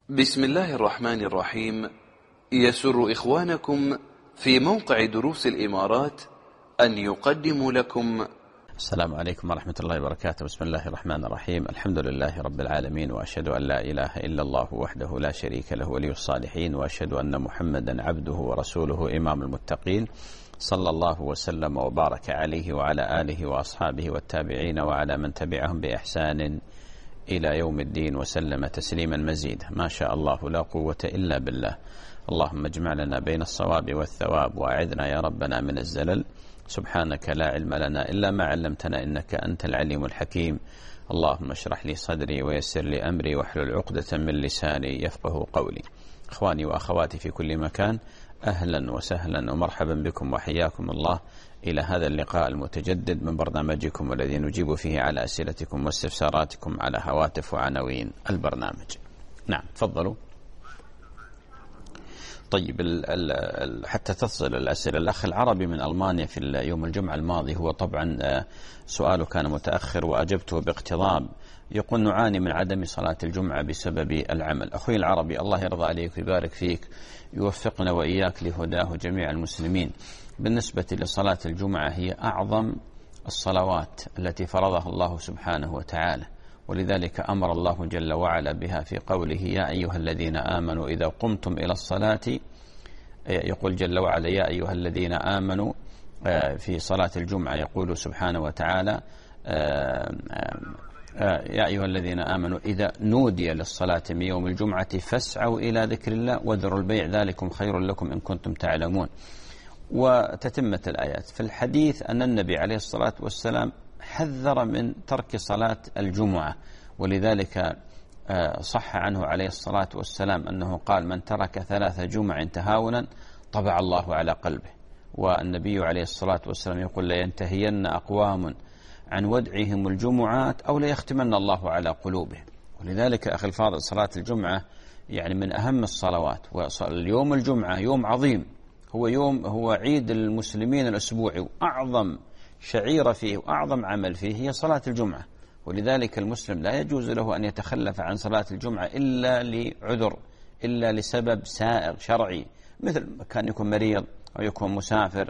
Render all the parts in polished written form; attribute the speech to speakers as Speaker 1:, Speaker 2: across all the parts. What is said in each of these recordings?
Speaker 1: بسم الله الرحمن الرحيم. يسر إخوانكم في موقع دروس الإمارات أن يقدموا لكم.
Speaker 2: السلام عليكم ورحمة الله وبركاته. بسم الله الرحمن الرحيم. الحمد لله رب العالمين، وأشهد أن لا إله إلا الله وحده لا شريك له ولي الصالحين، وأشهد أن محمدا عبده ورسوله إمام المتقين، صلى الله وسلم وبارك عليه وعلى آله وأصحابه والتابعين وعلى من تبعهم بإحسان إلى يوم الدين، وسلم تسليما مزيدا. ما شاء الله لا قوة إلا بالله. اللهم اجمع لنا بين الصواب والثواب، وأعذنا يا ربنا من الزلل. سبحانك لا علم لنا إلا ما علمتنا، إنك أنت العليم الحكيم. اللهم اشرح لي صدري ويسر لي أمري واحلل عقدة من لساني يفقه قولي. إخواني وأخواتي في كل مكان، أهلا وسهلا ومرحبا بكم وحياكم الله إلى هذا اللقاء المتجدد من برنامجكم، الذي نجيب فيه على أسئلتكم واستفساراتكم على هواتف وعناوين البرنامج. نعم، تفضلوا. طيب، حتى تصل الأسئلة، الأخ العربي من ألمانيا في يوم الجمعة الماضي، هو طبعا سؤاله كان متأخر وأجبته باقتضاب. يقول: نعاني من عدم صلاة الجمعة بسبب العمل. أخوي العربي، الله يرضى عليك ويبارك فيك، يوفقنا وإياك لهداه جميع المسلمين. بالنسبة لصلاة الجمعة، هي أعظم الصلوات التي فرضها الله سبحانه وتعالى، ولذلك أمر الله جل وعلا بها في قوله: يا أيها الذين آمنوا إذا قمتم إلى الصلاة. يقول جل وعلا: يا أيها الذين آمنوا في صلاة الجمعة. يقول سبحانه وتعالى: يا أيها الذين آمنوا إذا نودي للصلاة من يوم الجمعة فاسعوا إلى ذكر الله وذروا البيع ذلكم خير لكم إن كنتم تعلمون. وتتمة الآيات. في الحديث أن النبي عليه الصلاة والسلام حذر من ترك صلاة الجمعة، ولذلك صح عنه عليه الصلاة والسلام أنه قال: من ترك 3 جمع تهاونا طبع الله على قلبه. والنبي عليه الصلاة والسلام يقول: لينتهين أقوام عن ودعهم الجمعات أو ليختمن الله على قلوبهم. ولذلك أخي الفاضل، صلاة الجمعة يعني من أهم الصلوات. واليوم الجمعة يوم عظيم، هو عيد المسلمين الأسبوعي، وأعظم شعيرة فيه وأعظم عمل فيه هي صلاة الجمعة. ولذلك المسلم لا يجوز له أن يتخلف عن صلاة الجمعة إلا لعذر، إلا لسبب سائغ شرعي، مثل كان يكون مريض أو يكون مسافر،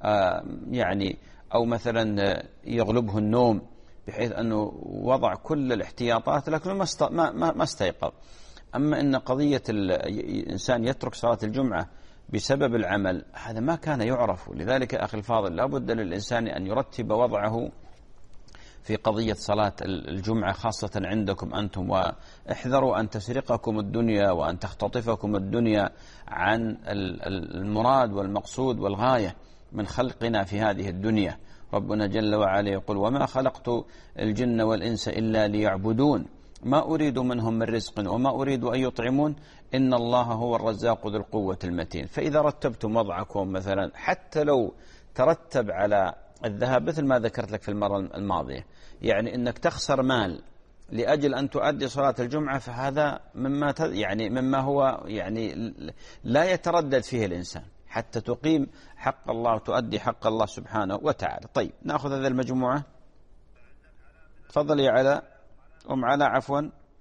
Speaker 2: أو مثلا يغلبه النوم، بحيث أنه وضع كل الاحتياطات لكنه ما استيقظ. أما إن قضية الإنسان يترك صلاة الجمعة بسبب العمل، هذا ما كان يعرف. لذلك أخي الفاضل، لا بد للإنسان أن يرتب وضعه في قضية صلاة الجمعة، خاصة عندكم أنتم. واحذروا أن تسرقكم الدنيا وأن تختطفكم الدنيا عن المراد والمقصود والغاية من خلقنا في هذه الدنيا. ربنا جل وعلا يقول: وما خلقت الجن والإنس إلا ليعبدون ما أريد منهم من رزق وما أريد أن يطعمون إن الله هو الرزاق ذو القوة المتين. فإذا رتبتم وضعكم، مثلا حتى لو ترتب على الذهاب، مثل ما ذكرت لك في المرة الماضية، يعني أنك تخسر مال لأجل أن تؤدي صلاة الجمعة، فهذا مما هو لا يتردد فيه الإنسان حتى تقيم حق الله وتؤدي حق الله سبحانه وتعالى. طيب، نأخذ هذه المجموعة. تفضل يا علاء. أم علاء، عفوا،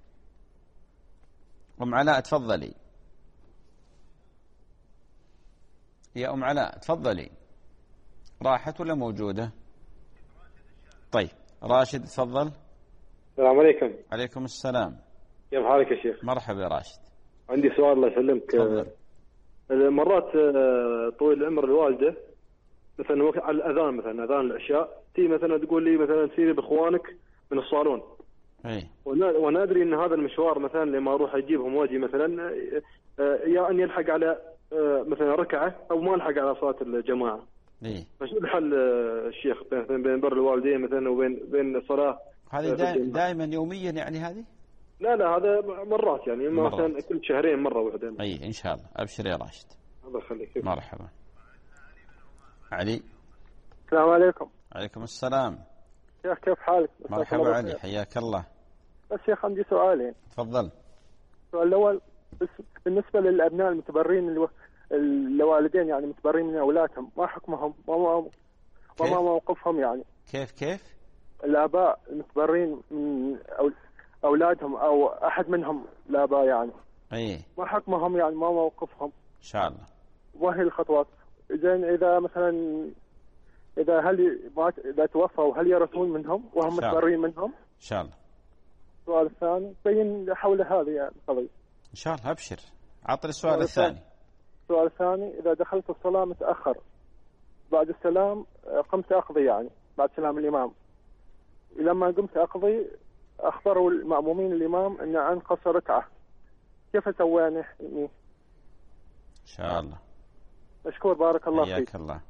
Speaker 2: أم علاء تفضلي يا أم علاء، تفضلي. راحت ولا موجودة؟ طيب، راشد تفضل.
Speaker 3: السلام عليكم.
Speaker 2: عليكم السلام.
Speaker 3: كيف حالك يا شيخ؟
Speaker 2: مرحبا يا راشد.
Speaker 3: عندي سؤال الله يسلمك.
Speaker 2: تفضل.
Speaker 3: مرات طويل العمر الوالدة مثلا وقت على الأذان، مثلا أذان العشاء، تي مثلا تقول لي مثلا سيري بإخوانك من الصالون. وانا ادري ان هذا المشوار مثلا لما اروح اجيبهم واجي مثلا، يا ان يلحق على مثلا ركعه او ما الحق على صلاه الجماعه. فشو الحل الشيخ بين بر الوالدين مثلا وبين الصلاه؟
Speaker 2: هذه دائما يوميا يعني هذه؟
Speaker 3: لا هذا مرات، يعني مثلا كل شهرين مره واحده.
Speaker 2: اي ان شاء الله. ابشر يا راشد.
Speaker 3: الله يخليك.
Speaker 2: مرحبا. علي.
Speaker 4: السلام عليكم.
Speaker 2: عليكم السلام.
Speaker 4: شيخ كيف حالك؟
Speaker 2: مرحبا علي، حياك الله.
Speaker 4: بس شيخ عندي سؤالين.
Speaker 2: تفضل.
Speaker 4: السؤال الأول بالنسبة للأبناء المتبرين الوالدين، يعني متبرين من أولادهم، ما حكمهم وما موقفهم؟ يعني
Speaker 2: كيف
Speaker 4: الآباء المتبرين من أولادهم أو أحد منهم الآباء، يعني ما حكمهم يعني، ما موقفهم
Speaker 2: إن شاء الله.
Speaker 4: وهي الخطوات. زين إذا مثلا إذا توفوا هل يرثون منهم وهم متبرئين منهم؟
Speaker 2: إن شاء الله.
Speaker 4: السؤال الثاني بين حول هذه يعني القضية.
Speaker 2: إن شاء الله أبشر. عطني السؤال الثاني.
Speaker 4: السؤال الثاني إذا دخلت الصلاة متأخر بعد السلام قمت أقضي يعني بعد سلام الإمام، لما قمت أقضي أخبروا المأمومين الإمام أن أنقص ركعة، كيف أسوي يعني؟
Speaker 2: إن شاء الله.
Speaker 4: مشكور بارك الله فيك.
Speaker 2: حياك الله.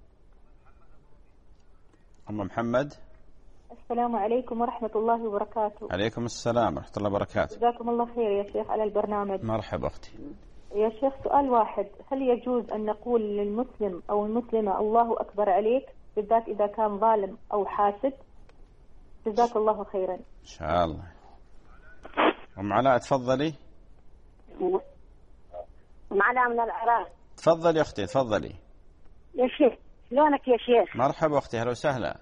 Speaker 2: أم محمد.
Speaker 5: السلام عليكم ورحمة الله وبركاته.
Speaker 2: عليكم السلام ورحمة الله وبركاته.
Speaker 5: جزاكم الله خير يا شيخ على البرنامج.
Speaker 2: مرحبا أختي.
Speaker 5: يا شيخ سؤال واحد، هل يجوز أن نقول للمسلم أو المسلمة الله أكبر عليك بالذات إذا كان ظالم أو حاسد؟ جزاك الله خيرا.
Speaker 2: إن شاء الله. أم علاء تفضلي.
Speaker 6: أم علاء من العراق.
Speaker 2: تفضلي يا أختي تفضلي.
Speaker 6: يا شيخ شلونك يا شيخ؟
Speaker 2: مرحبا أختي أهلا وسهلا.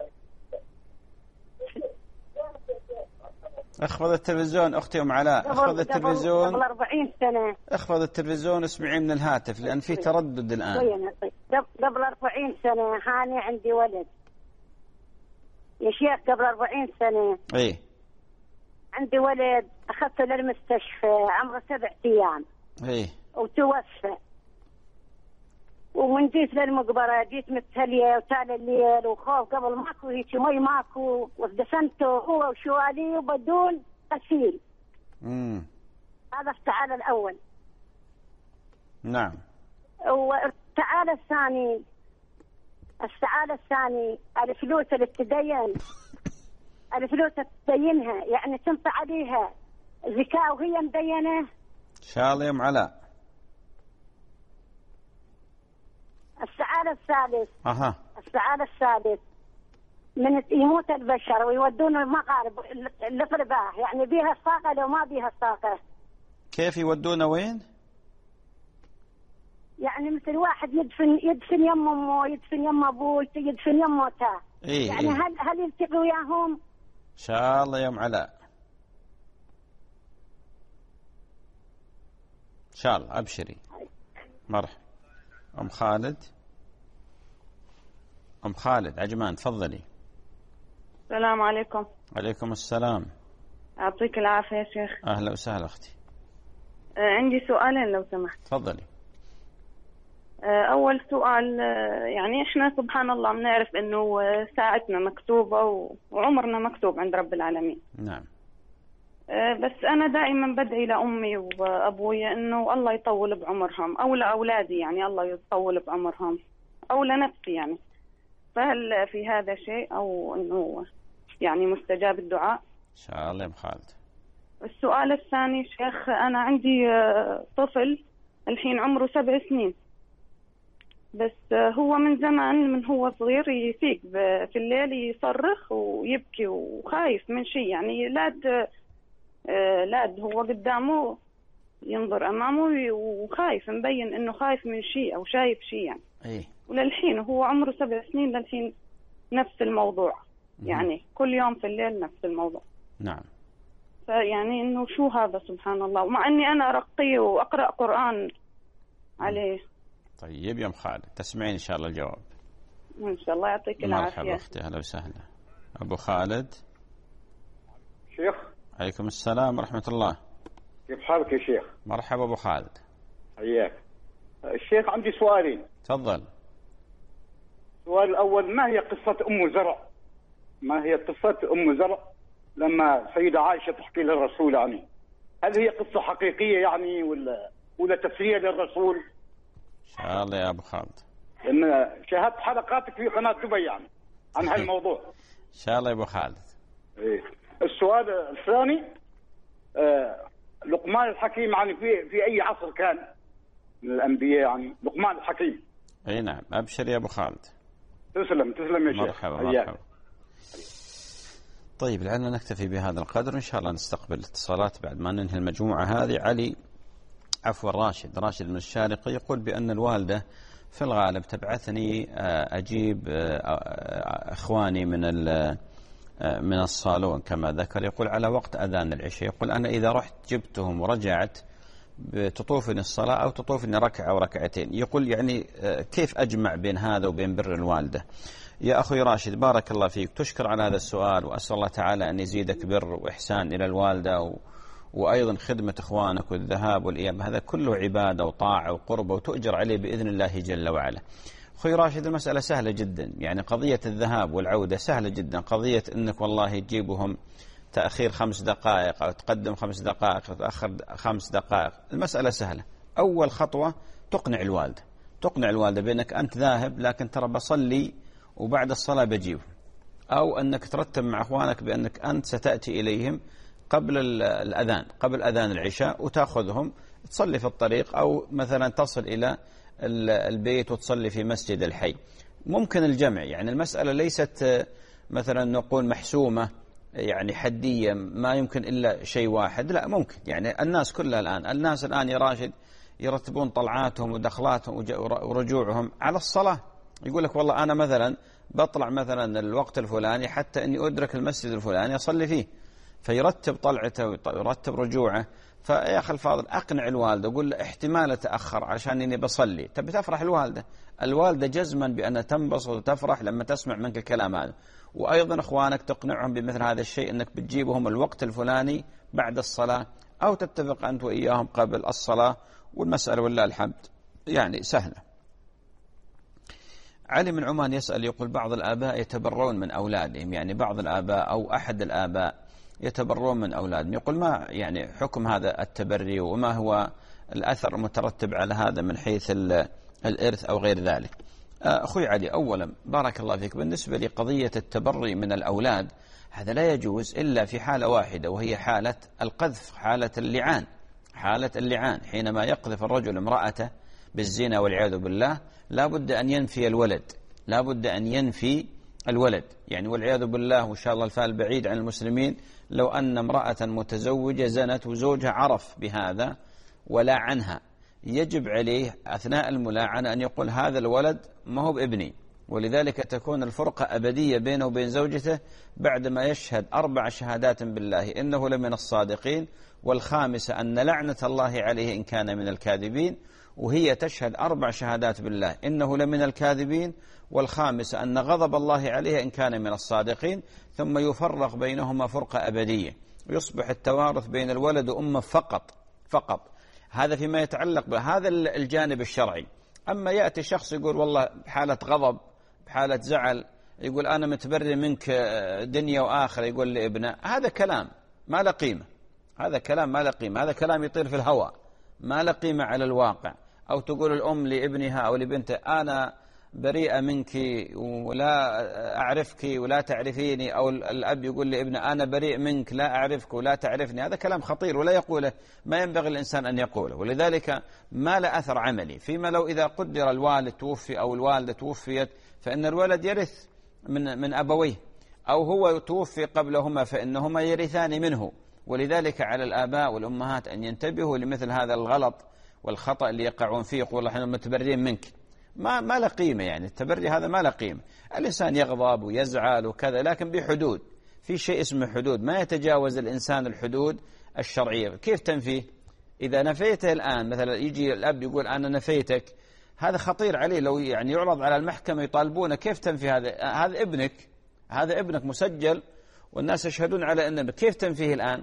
Speaker 2: اخفض التلفزيون أختي أم علاء، اخفض التلفزيون.
Speaker 6: قبل 40 سنة.
Speaker 2: اخفض التلفزيون اسمعي من الهاتف لأن في تردد الآن.
Speaker 6: قبل 40 سنة هاني عندي ولد يا شيخ، قبل 40 سنة
Speaker 2: إيه
Speaker 6: عندي ولد أخذته للمستشفى عمره 7 أيام.
Speaker 2: إيه
Speaker 6: وتوفى، ومن جيت للمقبرة جيت متهلية وتالي الليل وخوف، قبل ماكو هيك مي ماكو، ودفنته هو وشوالي وبدون غسيل. هذا التعالى الأول.
Speaker 2: نعم.
Speaker 6: والتعالى الثاني الفلوس اللي تدين، الفلوس تدينها يعني تنطي عليها زكاة وهي مدينة.
Speaker 2: إن شاء الله يا أم علاء.
Speaker 6: السعادة الثالث.
Speaker 2: السعادة
Speaker 6: الثالث من يموت البشر ويودون المغارب الأقرباء، يعني بيها الصاقة لو ما بيها الصاقة.
Speaker 2: كيف يودونه وين؟
Speaker 6: يعني مثل واحد يدفن يم أمه، يدفن يم أبوه، يدفن يم موته. يعني هل يلتقوا وياهم؟
Speaker 2: إن شاء الله يا أم علاء. إن شاء الله أبشري. مرحبا. أم خالد عجمان تفضلي.
Speaker 7: السلام عليكم.
Speaker 2: عليكم السلام.
Speaker 7: يعطيك العافية يا شيخ.
Speaker 2: أهلا وسهلا أختي.
Speaker 7: عندي سؤالين لو سمحت.
Speaker 2: تفضلي.
Speaker 7: أول سؤال، يعني إحنا سبحان الله بنعرف إنه ساعتنا مكتوبة وعمرنا مكتوب عند رب العالمين.
Speaker 2: نعم.
Speaker 7: بس أنا دائما بدعي لأمي وأبوي إنه الله يطول بعمرهم، أو لأولادي يعني الله يطول بعمرهم، أو لنفسي يعني. فهل في هذا شيء أو إنه يعني مستجاب الدعاء؟
Speaker 2: إن شاء الله يا أم خالد.
Speaker 7: السؤال الثاني شيخ، أنا عندي طفل الحين عمره 7 سنين، بس هو من زمان من هو صغير يفيق في الليل يصرخ ويبكي وخايف من شيء، يعني لاد هو قدامه ينظر أمامه وخايف، مبين إنه خايف من شيء أو شايف شيء يعني.
Speaker 2: إيه.
Speaker 7: وللحين هو عمره 7 سنين للحين نفس الموضوع. يعني كل يوم في الليل نفس الموضوع.
Speaker 2: نعم.
Speaker 7: فيعني إنه شو هذا سبحان الله، ومع إني أنا أرقيه وأقرأ قرآن عليه.
Speaker 2: طيب يا أم خالد تسمعين إن شاء الله الجواب.
Speaker 7: إن شاء الله يعطيك العافية.
Speaker 2: مرحبا أختي أهلا وسهلا. أبو خالد.
Speaker 8: شيخ.
Speaker 2: عليكم السلام ورحمة الله.
Speaker 8: كيف حالك يا شيخ؟
Speaker 2: مرحبا أبو خالد.
Speaker 8: حياك. الشيخ عندي سؤالين.
Speaker 2: تفضل.
Speaker 8: السؤال الأول، ما هي قصة أم زرع؟ ما هي قصة أم زرع لما سيدة عائشة تحكي للرسول يعني؟ هل هي قصة حقيقية يعني ولا تسلية للرسول؟
Speaker 2: إن شاء الله يا أبو خالد.
Speaker 8: لأن شاهدت حلقاتك في قناة دبي يعني عن هالموضوع.
Speaker 2: إن شاء الله يا أبو خالد.
Speaker 8: إيه. السؤال الثاني، لقمان الحكيم يعني في أي عصر كان من الأنبياء يعني لقمان الحكيم؟
Speaker 2: أي نعم أبشر يا أبو خالد.
Speaker 8: تسلم يا شيخ.
Speaker 2: مرحبا. طيب لعلنا نكتفي بهذا القدر، إن شاء الله نستقبل اتصالات بعد ما ننهي المجموعة هذه. راشد من الشارقة يقول بأن الوالدة في الغالب تبعثني أجيب أخواني من الصالون كما ذكر، يقول على وقت أذان العشاء. يقول أنا إذا رحت جبتهم ورجعت بتطوفني الصلاة أو تطوفني ركعة أو ركعتين. يقول يعني كيف أجمع بين هذا وبين بر الوالدة؟ يا أخوي راشد بارك الله فيك، تشكر على هذا السؤال، وأسأل الله تعالى أن يزيدك بر وإحسان إلى الوالدة وأيضا خدمة إخوانك والذهاب والإياب، هذا كله عبادة وطاعة وقربة وتؤجر عليه بإذن الله جل وعلا. أخوي راشد المسألة سهلة جدا، يعني قضية الذهاب والعودة سهلة جدا، قضية أنك والله تجيبهم تأخير 5 دقائق أو تقدم 5 دقائق أو تأخر 5 دقائق، المسألة سهلة. أول خطوة تقنع الوالدة بأنك أنت ذاهب لكن ترى بصلي وبعد الصلاة بجيبهم، أو أنك ترتب مع أخوانك بأنك أنت ستأتي إليهم قبل الأذان، قبل أذان العشاء، وتأخذهم تصلي في الطريق، أو مثلا تصل إلى البيت وتصلي في مسجد الحي. ممكن الجمع، يعني المسألة ليست مثلا نقول محسومة يعني حدية ما يمكن إلا شيء واحد، لا ممكن. يعني الناس كلها الناس الآن يا راشد يرتبون طلعاتهم ودخلاتهم ورجوعهم على الصلاة. يقول لك والله أنا مثلا بطلع مثلا الوقت الفلاني حتى أني أدرك المسجد الفلاني أصلي فيه، فيرتب طلعته ويرتب رجوعه. فيا أخي الفاضل أقنع الوالدة، أقول له احتمال أتأخر عشان إني بصلي. تبي تفرح الوالدة جزما بأنها تنبسط وتفرح لما تسمع منك الكلام هذا. وأيضا أخوانك تقنعهم بمثل هذا الشيء، أنك بتجيبهم الوقت الفلاني بعد الصلاة، أو تتفق أنت وإياهم قبل الصلاة، والمسألة والله الحمد يعني سهلة. علي من عمان يسأل يقول بعض الآباء يتبرون من أولادهم، يعني بعض الآباء أو أحد الآباء يتبرون من أولادهم، يقول ما يعني حكم هذا التبري، وما هو الأثر المترتب على هذا من حيث الإرث أو غير ذلك؟ أخوي علي، أولا بارك الله فيك، بالنسبة لقضية التبري من الأولاد هذا لا يجوز إلا في حالة واحدة، وهي حالة القذف، حالة اللعان. حينما يقذف الرجل امرأته بالزنا والعياذ بالله لا بد أن ينفي الولد، يعني والعياذ بالله وإن شاء الله الفال بعيد عن المسلمين، لو أن امرأة متزوجة زنت وزوجها عرف بهذا ولا عنها، يجب عليه أثناء الملاعنة أن يقول هذا الولد ما هو بابني، ولذلك تكون الفرقة أبدية بينه وبين زوجته بعدما يشهد 4 شهادات بالله إنه لمن الصادقين، والخامسة أن لعنة الله عليه إن كان من الكاذبين، وهي تشهد 4 شهادات بالله إنه لمن الكاذبين، والخامسة أن غضب الله عليه إن كان من الصادقين، ثم يفرق بينهما فرقة أبدية، ويصبح التوارث بين الولد وأمه فقط. هذا فيما يتعلق بهذا الجانب الشرعي. أما يأتي شخص يقول والله بحالة غضب بحالة زعل يقول أنا متبري منك دنيا وآخرة، يقول لابنه، هذا كلام ما له قيمة، هذا كلام يطير في الهواء ما له قيمة على الواقع. أو تقول الأم لابنها أو لبنتها أنا بريئة منك ولا أعرفك ولا تعرفيني، أو الأب يقول لابنه أنا بريء منك لا أعرفك ولا تعرفني، هذا كلام خطير ولا يقوله، ما ينبغي الإنسان أن يقوله، ولذلك ما له أثر عملي. فيما لو إذا قدر الوالد توفي أو الوالدة توفيت فإن الولد يرث من أبويه، أو هو توفي قبلهما فإنهما يرثان منه. ولذلك على الآباء والأمهات أن ينتبهوا لمثل هذا الغلط والخطأ اللي يقعون فيه، يقول احنا متبرين منك، ما له قيمة. يعني التبري هذا ما له قيمة. الإنسان يغضب ويزعل وكذا، لكن بحدود، في شيء اسمه حدود، ما يتجاوز الإنسان الحدود الشرعية. كيف تنفيه؟ إذا نفيته الآن، مثلا يجي الأب يقول أنا نفيتك، هذا خطير عليه، لو يعني يعرض على المحكمة يطالبونه كيف تنفي هذا ابنك مسجل والناس يشهدون على أنه، كيف تنفيه الآن؟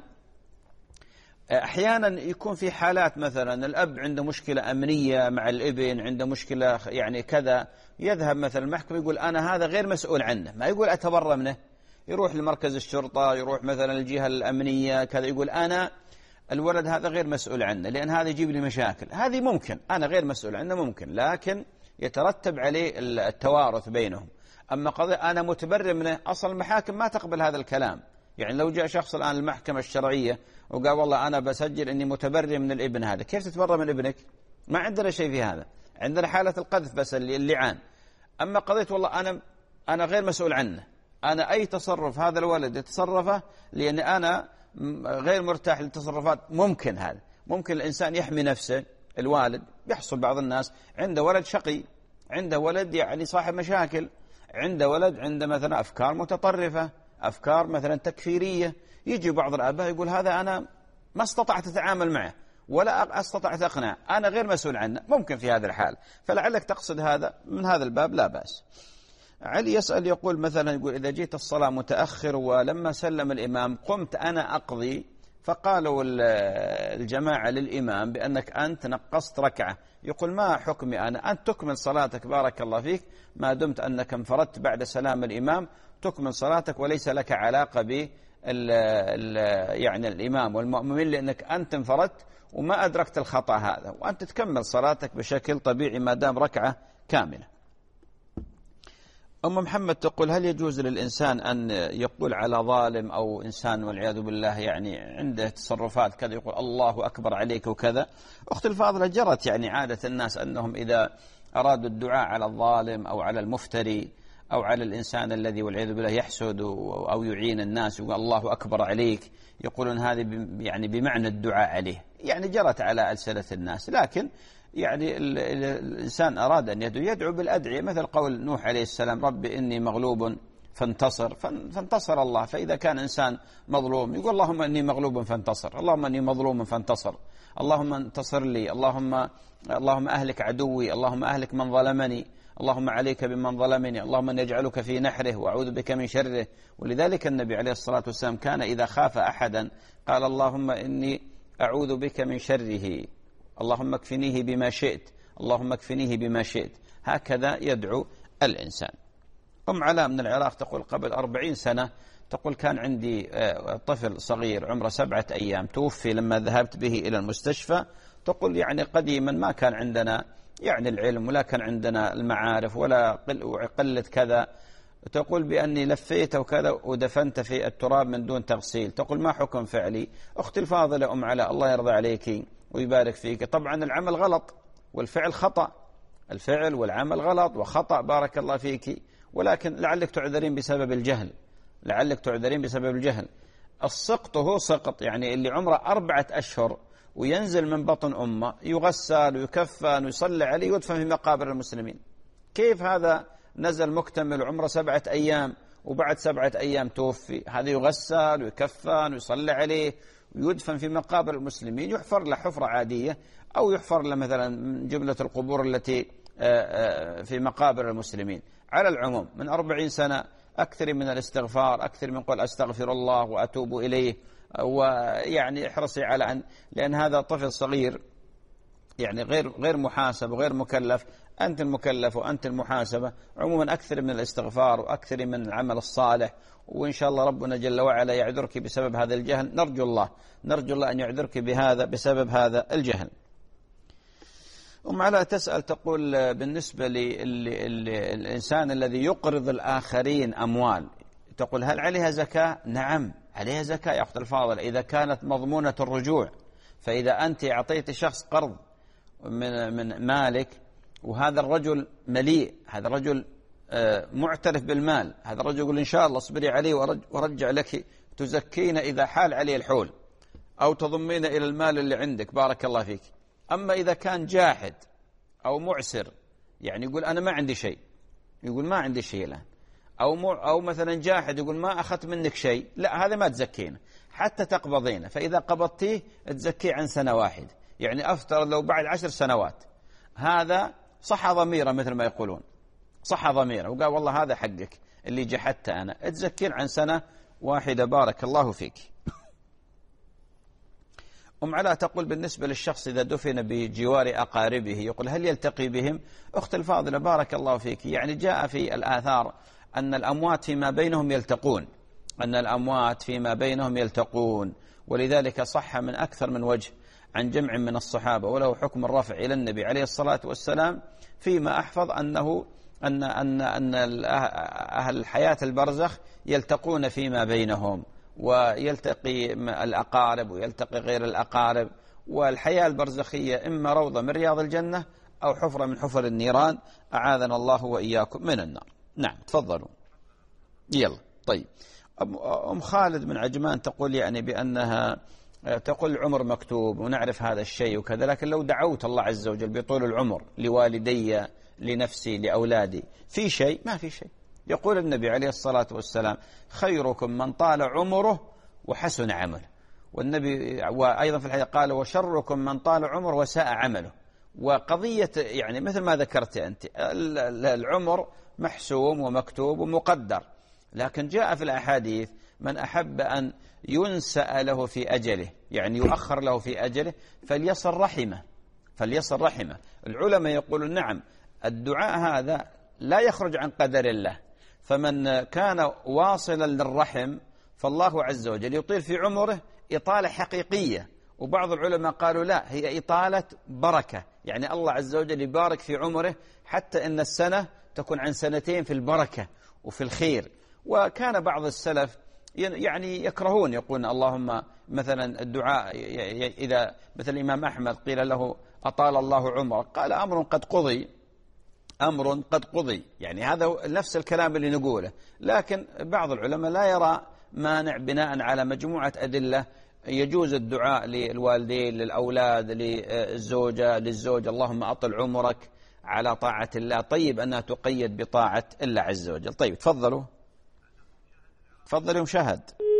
Speaker 2: أحيانا يكون في حالات مثلا الأب عنده مشكلة أمنية مع الابن، عنده مشكلة يعني كذا، يذهب مثلا المحكمة يقول أنا هذا غير مسؤول عنه، ما يقول أتبرى منه، يروح لمركز الشرطة، يروح مثلا الجهة الأمنية كذا، يقول أنا الولد هذا غير مسؤول عنه لأن هذا يجيب لي مشاكل. هذه ممكن أنا غير مسؤول عنه ممكن، لكن يترتب عليه التوارث بينهم. أما قضية أنا متبرئ منه، أصل المحاكم ما تقبل هذا الكلام. يعني لو جاء شخص الآن المحكمة الشرعية وقال والله أنا بسجل إني متبرئ من الابن هذا، كيف تتبرئ من ابنك؟ ما عندنا شيء في هذا، عندنا حالة القذف بس اللعان. أما قضية والله أنا غير مسؤول عنه، أنا أي تصرف هذا الولد يتصرفه لأن أنا غير مرتاح للتصرفات، ممكن هذا، ممكن الإنسان يحمي نفسه. الوالد بيحصل بعض الناس عنده ولد شقي، عنده ولد يعني صاحب مشاكل، عنده ولد عنده مثلا أفكار متطرفة، أفكار مثلا تكفيرية، يجي بعض الآباء يقول هذا أنا ما استطعت أتعامل معه، ولا أستطعت أقنع، أنا غير مسؤول عنه، ممكن في هذا الحال. فلعلك تقصد هذا من هذا الباب، لا بأس. علي يسأل يقول مثلا، يقول إذا جيت الصلاة متأخر ولما سلم الإمام قمت أنا أقضي، فقالوا الجماعة للإمام بأنك أنت نقصت ركعة، يقول ما حكمي أنا؟ أنت تكمل صلاتك بارك الله فيك، ما دمت أنك انفردت بعد سلام الإمام تكمل صلاتك، وليس لك علاقة ب يعني الإمام والمؤمنين، لأنك أنت انفردت وما أدركت الخطأ هذا، وأنت تكمل صلاتك بشكل طبيعي ما دام ركعة كاملة. أم محمد تقول هل يجوز للإنسان أن يقول على ظالم أو إنسان والعياذ بالله يعني عنده تصرفات كذا يقول الله أكبر عليك وكذا؟ أختي الفاضلة، جرت يعني عادة الناس أنهم إذا أرادوا الدعاء على الظالم أو على المفتري أو على الإنسان الذي والعياذ بالله يحسد أو يعين الناس يقول الله أكبر عليك، يقولون هذه يعني بمعنى الدعاء عليه، يعني جرت على ألسنة الناس. لكن يعني الإنسان أراد أن يدعو بالأدعية، مثل قول نوح عليه السلام رب إني مغلوب فانتصر، فانتصر الله. فإذا كان إنسان مظلوم يقول اللهم إني مغلوب فانتصر، اللهم إني مظلوم فانتصر، اللهم انتصر لي، اللهم أهلك عدوي، اللهم أهلك من ظلمني، اللهم عليك بمن ظلمني، اللهم أن يجعلك في نحره وأعوذ بك من شره. ولذلك النبي عليه الصلاة والسلام كان إذا خاف أحدا قال اللهم إني أعوذ بك من شره، اللهم اكفنيه بما شئت، اللهم اكفنيه بما شئت. هكذا يدعو الإنسان. أم علاء من العراق تقول قبل 40 سنة تقول كان عندي طفل صغير عمره 7 أيام توفي لما ذهبت به إلى المستشفى. تقول يعني قديما ما كان عندنا يعني العلم ولا كان عندنا المعارف ولا قلة كذا. تقول بأني لفيت وكذا ودفنت في التراب من دون تغسيل. تقول ما حكم فعلي؟ أختي الفاضلة أم علاء الله يرضى عليك ويبارك فيك، طبعا العمل غلط والفعل خطأ، الفعل والعمل غلط وخطأ بارك الله فيك، ولكن لعلك تعذرين بسبب الجهل، لعلك تعذرين بسبب الجهل. السقط هو سقط، يعني اللي عمره 4 أشهر وينزل من بطن أمه يغسل ويكفن ويصلى عليه ويدفن في مقابر المسلمين. كيف هذا نزل مكتمل عمره 7 أيام وبعد 7 أيام توفي؟ هذا يغسل ويكفن ويصلى عليه ويدفن في مقابر المسلمين، يحفر له حفرة عادية أو يحفر له مثلا من جملة القبور التي في مقابر المسلمين. على العموم من 40 سنة أكثر من الاستغفار، أكثر من قول أستغفر الله وأتوب إليه، ويعني احرصي على أن، لأن هذا طفل صغير يعني غير محاسب وغير مكلف، أنت المكلف وأنت المحاسبة. عموما أكثر من الاستغفار وأكثر من العمل الصالح، وإن شاء الله ربنا جل وعلا يعذرك بسبب هذا الجهل. نرجو الله أن يعذرك بسبب هذا الجهل. أم علاء تسأل تقول بالنسبة للإنسان الذي يقرض الآخرين أموال، تقول هل عليها زكاة؟ نعم عليها زكاة يا أخت الفاضل إذا كانت مضمونة الرجوع. فإذا أنت أعطيت شخص قرض من مالك وهذا الرجل مليء، هذا الرجل معترف بالمال، هذا الرجل يقول إن شاء الله اصبري عليه ورجع لك، تزكين إذا حال عليه الحول أو تضمين إلى المال اللي عندك بارك الله فيك. أما إذا كان جاحد أو معسر يعني يقول أنا ما عندي شيء، يقول ما عندي شيء الآن، أو مثلا جاحد يقول ما أخذت منك شيء، لا هذا ما تزكينه حتى تقبضينه. فإذا قبضتيه تزكيه عن سنة واحدة، يعني أفترض لو بعد 10 سنوات هذا صح ضميره مثل ما يقولون، صح ضميره وقال والله هذا حقك اللي جحدت أنا، تزكين عن سنة واحدة بارك الله فيك. أم علاء تقول بالنسبة للشخص إذا دفن بجوار أقاربه يقول هل يلتقي بهم؟ أخت الفاضلة بارك الله فيك، يعني جاء في الآثار أن الأموات فيما بينهم يلتقون، أن الأموات فيما بينهم يلتقون، ولذلك صح من أكثر من وجه عن جمع من الصحابة وله حكم الرفع إلى النبي عليه الصلاة والسلام فيما أحفظ أن أهل الحياة البرزخ يلتقون فيما بينهم، ويلتقي الأقارب ويلتقي غير الأقارب، والحياة البرزخية إما روضة من رياض الجنة أو حفرة من حفر النيران، أعاذنا الله وإياكم من النار. نعم تفضلوا. يلا طيب. أم خالد من عجمان تقول يعني بأنها تقول العمر مكتوب ونعرف هذا الشيء وكذا، لكن لو دعوت الله عز وجل بطول العمر لوالدي لنفسي لأولادي في شيء؟ ما في شيء. يقول النبي عليه الصلاة والسلام خيركم من طال عمره وحسن عمله، والنبي وأيضا في الحديث قال وشركم من طال عمر وساء عمله. وقضية يعني مثل ما ذكرت أنت، العمر محسوم ومكتوب ومقدر، لكن جاء في الأحاديث من أحب أن ينسأ له في أجله، يعني يؤخر له في أجله، فليصل رحمه. العلماء يقولون نعم الدعاء هذا لا يخرج عن قدر الله، فمن كان واصلا للرحم فالله عز وجل يطيل في عمره إطالة حقيقية. وبعض العلماء قالوا لا، هي إطالة بركة، يعني الله عز وجل يبارك في عمره حتى إن السنة تكون عن سنتين في البركة وفي الخير. وكان بعض السلف يعني يكرهون، يقولون اللهم مثلا الدعاء إذا مثل الإمام أحمد قيل له أطال الله عمرك قال أمر قد قضي، يعني هذا نفس الكلام اللي نقوله. لكن بعض العلماء لا يرى مانع بناء على مجموعة أدلة يجوز الدعاء للوالدين، للأولاد، للزوجة، للزوج، اللهم أطل عمرك على طاعة الله. طيب أنها تقيد بطاعة الله عز وجل. طيب تفضلوا مشاهد،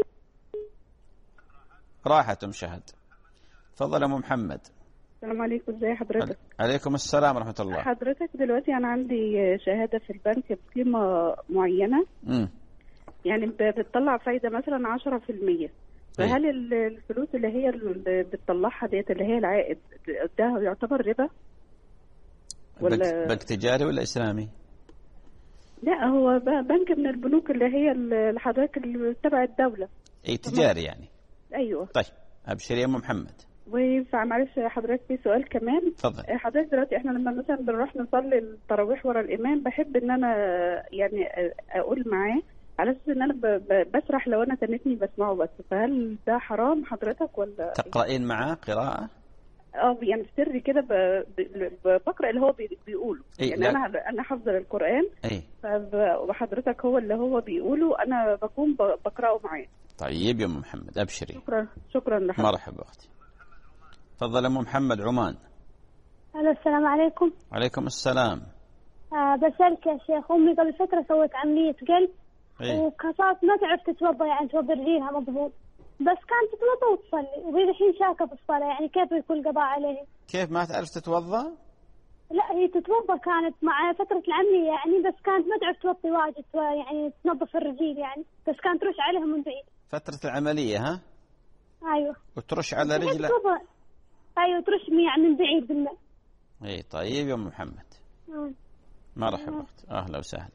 Speaker 2: راحت مشاهد. تفضل يا أم محمد.
Speaker 9: السلام عليكم، ازي حضرتك؟
Speaker 2: عليكم السلام ورحمة الله.
Speaker 9: حضرتك دلوقتي أنا عندي شهادة في البنك بقيمة معينة، يعني بتطلع فايدة مثلا 10%، فهل الفلوس اللي هي اللي بتطلعها ديت اللي هي العائد ده يعتبر ربا؟ ولا
Speaker 2: بنك تجاري ولا إسلامي؟
Speaker 9: لا هو بنك من البنوك اللي هي اللي حضرتك اللي تبع الدولة.
Speaker 2: اي تجاري يعني.
Speaker 9: ايوه.
Speaker 2: طيب ابشري يا ام محمد.
Speaker 9: ومعلش حضرتك في سؤال كمان.
Speaker 2: تفضل.
Speaker 9: حضرتك دلوقتي احنا لما مثلا بنروح نصلي التراويح ورا الامام بحب ان انا يعني اقول معاه على اساس ان انا بسرح لو انا تنتني بسمعه بس، فهل ده حرام حضرتك ولا؟
Speaker 2: تقرأين معاه قراءة؟
Speaker 9: يعني في سري كده بقرأ اللي هو بيقوله. يعني انا حافظه القرآن. وحضرتك هو اللي هو بيقوله انا بكون بقرأه معاه.
Speaker 2: طيب يا ام محمد ابشري.
Speaker 9: شكرا لحضرتك.
Speaker 2: مرحبا اختي. تفضل ام محمد. عمان.
Speaker 10: السلام عليكم.
Speaker 2: وعليكم السلام.
Speaker 10: بسألك يا شيخ، امي قبل فتره سوت عمليه قلب وكسرت ما تعرف تتوضا، يعني توضا رجليها مضبوط، بس كانت تتوضا وتصلي، وهي الحين شاكه في الصلاه، يعني كيف يكون قضاء عليه؟
Speaker 2: كيف ما تعرف تتوضا؟
Speaker 10: لا هي تتوضا كانت مع فتره العمليه يعني، بس كانت ما تعرف توطي واجد، يعني تنظف الرجيل يعني، بس كانت ترش عليها من بعيد. فتره
Speaker 2: العمليه ها؟
Speaker 10: ايوه.
Speaker 2: وترش على رجلها؟
Speaker 10: ايوه ترش يعني من بعيد بالماء.
Speaker 2: اي طيب يا ام محمد. مرحبا اختي، اهلا وسهلا.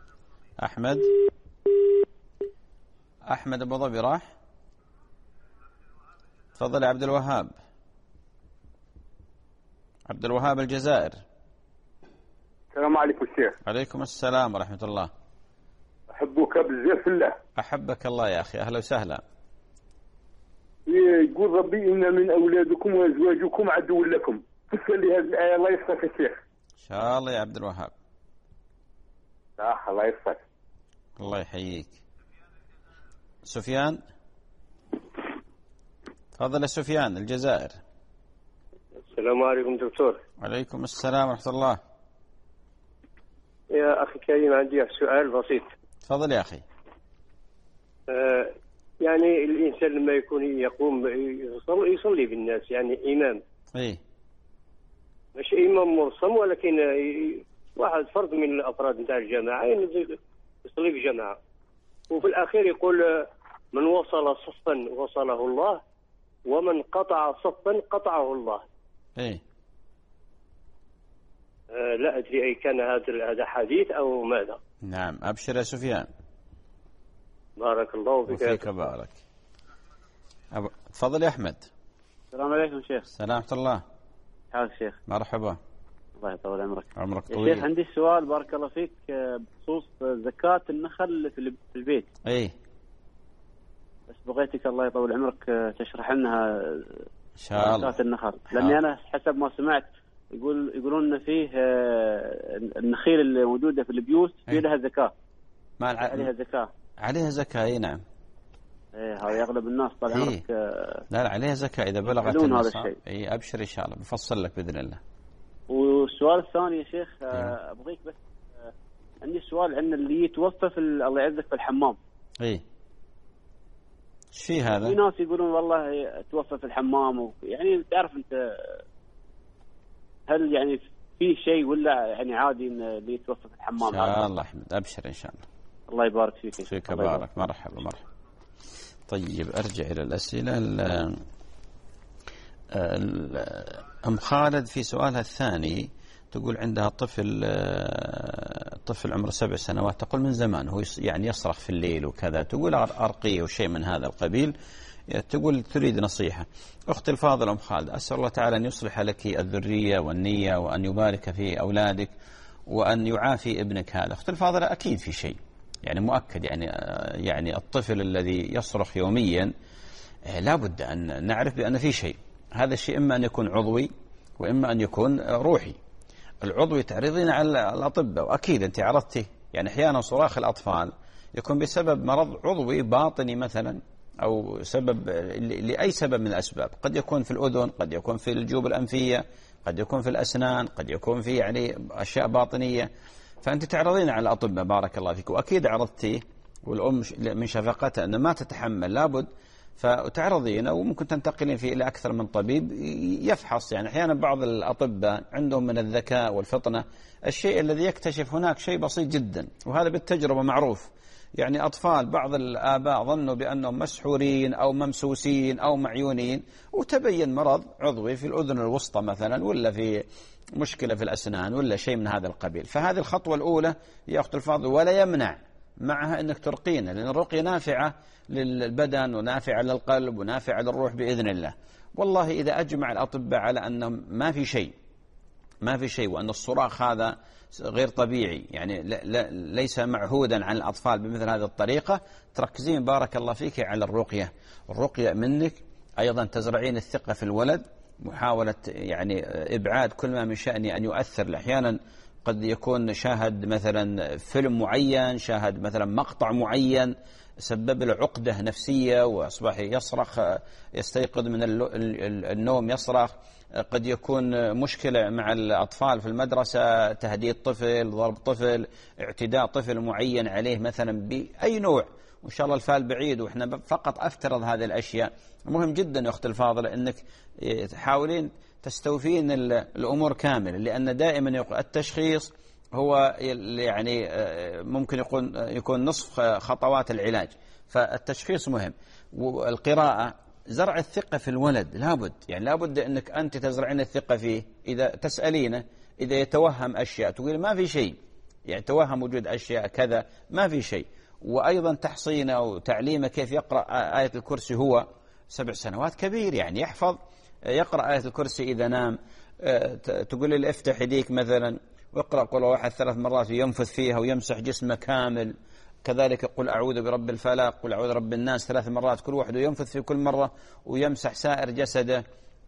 Speaker 2: احمد ابو ظبي راح. تفضل يا عبد الوهاب. عبد الوهاب الجزائر.
Speaker 11: السلام عليكم الشيخ.
Speaker 2: عليكم السلام ورحمة الله.
Speaker 11: أحبك بزاف الله.
Speaker 2: أحبك الله يا أخي، أهلا وسهلا.
Speaker 11: يقول ربي إن من أولادكم وأزواجكم عدو لكم، فسر لي هذه الآية الله يسعدك يا شيخ.
Speaker 2: إن شاء الله يا عبد الوهاب.
Speaker 11: صح الله يسعدك.
Speaker 2: الله يحييك. سفيان. تفضل يا سفيان الجزائر.
Speaker 12: السلام عليكم دكتور.
Speaker 2: وعليكم السلام ورحمة الله.
Speaker 12: يا أخي كريم عندي سؤال بسيط.
Speaker 2: تفضل يا أخي.
Speaker 12: يعني الإنسان لما يكون يقوم يصلي بالناس، يعني إمام.
Speaker 2: إيه.
Speaker 12: مش إمام مرسم، ولكن واحد فرد من الأفراد نتاع الجماعة يصلي بجماعة، وفي الأخير يقول من وصل صفا وصله الله، ومن قطع صفا قطعه الله.
Speaker 2: إيه.
Speaker 12: لا أدري أي كان هذا حديث أو ماذا.
Speaker 2: نعم أبشر يا سفيان.
Speaker 12: بارك الله فيك.
Speaker 2: وفيك بارك. تفضل يا أحمد.
Speaker 13: السلام عليكم شيخ.
Speaker 2: السلام ورحمة الله.
Speaker 13: حالك شيخ؟
Speaker 2: مرحبا.
Speaker 13: الله يطول عمرك.
Speaker 2: عمرك طويل.
Speaker 13: يا شيخ عندي سؤال بارك الله فيك بخصوص زكاة النخل في البيت.
Speaker 2: إيه.
Speaker 13: بس بغيتك الله يطول عمرك تشرح لنا
Speaker 2: إن شاء الله
Speaker 13: زكاة النخل، لأني أنا حسب ما سمعت يقولون إن فيه النخيل اللي موجودة في البيوت في لها زكاة. عليها زكاة.
Speaker 2: عليها زكاة اي نعم.
Speaker 13: ايه هذا اغلب الناس طال عمرك.
Speaker 2: لا عليها زكاة اذا بلغت النصاب. اي ابشر ان شاء الله بفصل لك باذن الله.
Speaker 13: والسؤال الثاني يا شيخ ابغيك بس عندي سؤال عن اللي يتوفى في الله يعزك في الحمام.
Speaker 2: اي ايش في هذا؟
Speaker 13: في ناس يقولون والله توفى في الحمام يعني تعرف أنت، هل يعني في شيء ولا يعني عادي إن اللي يتوفى في الحمام؟
Speaker 2: إن شاء الله أحمد، أبشر إن شاء الله.
Speaker 13: الله يبارك فيك.
Speaker 2: فيك بارك. مرحبا مرحبا. طيب أرجع إلى الأسئلة. أم خالد في سؤالها الثاني تقول عندها طفل عمره 7 سنوات، تقول من زمان هو يعني يصرخ في الليل وكذا، تقول أرقية وشيء من هذا القبيل، تقول تريد نصيحة. أختي الفاضلة أم خالد، أسأل الله تعالى أن يصلح لك الذرية والنية وأن يبارك في أولادك وأن يعافي ابنك هذا. أختي الفاضلة أكيد في شيء يعني مؤكد، يعني الطفل الذي يصرخ يوميا لا بد أن نعرف بأن في شيء. هذا الشيء إما أن يكون عضوي وإما أن يكون روحي. العضوي تعرضين على الأطباء، وأكيد أنت عرضتي يعني أحيانا صراخ الأطفال يكون بسبب مرض عضوي باطني مثلا، أو سبب لأي سبب من الأسباب، قد يكون في الأذن، قد يكون في الجيوب الأنفية، قد يكون في الأسنان، قد يكون في يعني أشياء باطنية. فأنت تعرضين على الأطباء بارك الله فيك، وأكيد عرضتي، والأم من شفقتها أن ما تتحمل لابد، فتعرضين وممكن تنتقلين إلى أكثر من طبيب يفحص. يعني أحيانا بعض الأطباء عندهم من الذكاء والفطنة الشيء الذي يكتشف هناك شيء بسيط جدا، وهذا بالتجربة معروف. يعني أطفال بعض الآباء ظنوا بأنهم مسحورين أو ممسوسين أو معيونين، وتبين مرض عضوي في الأذن الوسطى مثلا، ولا في مشكلة في الأسنان، ولا شيء من هذا القبيل. فهذه الخطوة الأولى يا أخت الفاضل، ولا يمنع معها أنك ترقين، لأن الرقية نافعة للبدن ونافعة للقلب ونافعة للروح بإذن الله. والله إذا أجمع الأطباء على أنه ما في شيء وأن الصراخ هذا غير طبيعي، يعني ليس معهودا عن الأطفال بمثل هذه الطريقة، تركزين بارك الله فيك على الرقية منك. أيضا تزرعين الثقة في الولد، محاولة يعني إبعاد كل ما من شأنه أن يؤثر. أحيانا قد يكون شاهد مثلا فيلم معين، شاهد مثلا مقطع معين سبب له عقدة نفسية وأصبح يصرخ، يستيقظ من النوم يصرخ. قد يكون مشكلة مع الأطفال في المدرسة، تهديد طفل، ضرب طفل، اعتداء طفل معين عليه مثلا بأي نوع، وإن شاء الله الفال بعيد، وإحنا فقط أفترض هذه الأشياء. مهم جدا يا أخت الفاضلة أنك تحاولين تستوفين الأمور كاملة، لأن دائما التشخيص هو يعني ممكن يكون نصف خطوات العلاج، فالتشخيص مهم. والقراءة، زرع الثقة في الولد لابد أنك أنت تزرعين الثقة فيه. إذا تسألينه إذا يتوهم أشياء تقول ما في شيء، يعني توهم وجود أشياء كذا ما في شيء. وأيضا تحصينه وتعليمه كيف يقرأ آية الكرسي، هو 7 سنوات كبير يعني يقرأ آية الكرسي إذا نام. تقول لي افتح يديك مثلا واقرأ قل واحد 3 مرات وينفث فيها ويمسح جسمه كامل. كذلك قل أعوذ برب الفلق، قل أعوذ برب الناس 3 مرات كل واحد، وينفث في كل مرة ويمسح سائر جسده.